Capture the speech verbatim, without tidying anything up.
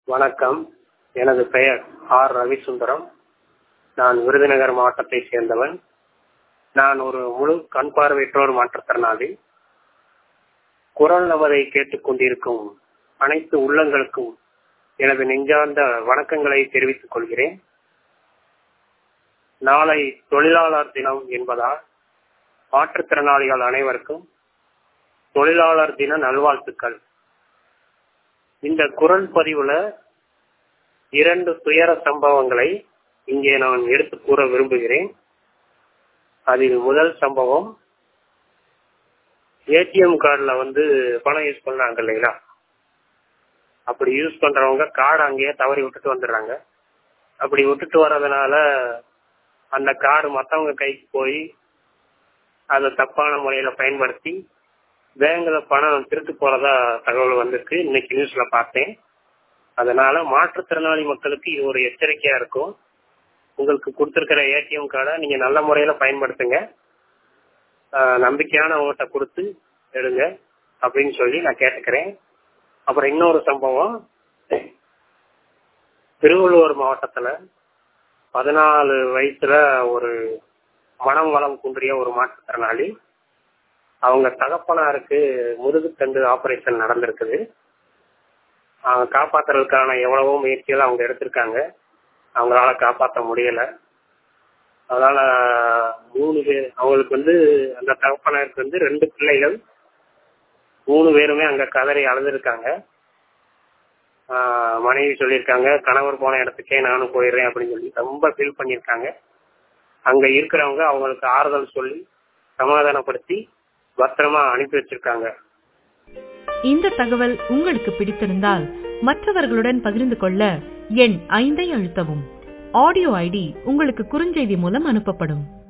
வணக்கம். எனது பெயர் ஆர் ரவிசுந்தரம். நான் விருதுநகர் மாவட்டத்தை சேர்ந்தவன். நான் ஒரு முழு கண் பார்வையற்றோர் மாற்றுத்திறனாளி. குரல் நமதை கேட்டுக் கொண்டிருக்கும் அனைத்து உள்ளங்களுக்கும் எனது நெஞ்சார்ந்த வணக்கங்களை தெரிவித்துக் கொள்கிறேன். நாளை தொழிலாளர் தினம் என்பதால் மாற்றுத்திறனாளிகள் அனைவருக்கும் தொழிலாளர் தின நல்வாழ்த்துக்கள். இந்த குரல் பதிவுல இரண்டு துயர சம்பவங்களை இங்கே நான் எடுத்து கூற விரும்புகிறேன். அதில் முதல் சம்பவம், ஏடிஎம் கார்டுல வந்து பணம் யூஸ் பண்றாங்க இல்லைங்களா, அப்படி யூஸ் பண்றவங்க கார்டு அங்கேயே தவறி விட்டுட்டு வந்துடுறாங்க. அப்படி விட்டுட்டு வர்றதுனால அந்த கார்டு மற்றவங்க கைக்கு போய் அதை தப்பான முறையில பயன்படுத்தி பேங்க்ல பணம் திருட்டு போறதா தகவல் வந்திருக்கு. இன்னைக்கு நியூஸ்ல பார்த்தேன். அதனால மாற்றுத்திறனாளி மக்களுக்கு இது ஒரு எச்சரிக்கையா இருக்கும். உங்களுக்கு கொடுத்திருக்கிற ஏடிஎம் கார்டை நீங்க நல்ல முறையில பயன்படுத்துங்க, நம்பிக்கையானவங்ககிட்ட கொடுத்து எடுங்க அப்படின்னு சொல்லி நான் கேட்டுக்கிறேன். அப்புறம் இன்னொரு சம்பவம், திருவள்ளூர் மாவட்டத்துல பதினாலு வயசுல ஒரு மனம் வளம் குன்றிய ஒரு மாற்றுத்திறனாளி, அவங்க தகப்பனாருக்கு முதுகுத்தண்டு ஆபரேஷன் நடந்திருக்குது. காப்பாத்துறதுக்கான எவ்வளவோ முயற்சிகள் அவங்க எடுத்திருக்காங்க, அவங்களால காப்பாற்ற முடியல. அதனால மூணு பேர், அவங்களுக்கு வந்து அந்த தகப்பனாருக்கு வந்து ரெண்டு பிள்ளைகள், மூணு பேருமே அங்க கதறி அழுதுருக்காங்க. மனைவி சொல்லியிருக்காங்க, கணவர் போன இடத்துக்கே நானும் போயிடுறேன் அப்படின்னு சொல்லி ரொம்ப ஃபீல் பண்ணியிருக்காங்க. அங்க இருக்கிறவங்க அவங்களுக்கு ஆறுதல் சொல்லி சமாதானப்படுத்தி பத்திரமா அனுப்பி வச்சிருக்காங்க. இந்த தகவல் உங்களுக்கு பிடித்திருந்தால் மற்றவர்களுடன் பகிர்ந்து கொள்ள எண் ஐந்தை அழுத்தவும். ஆடியோ ஐடி உங்களுக்கு குறுஞ்செய்தி மூலம் அனுப்பப்படும்.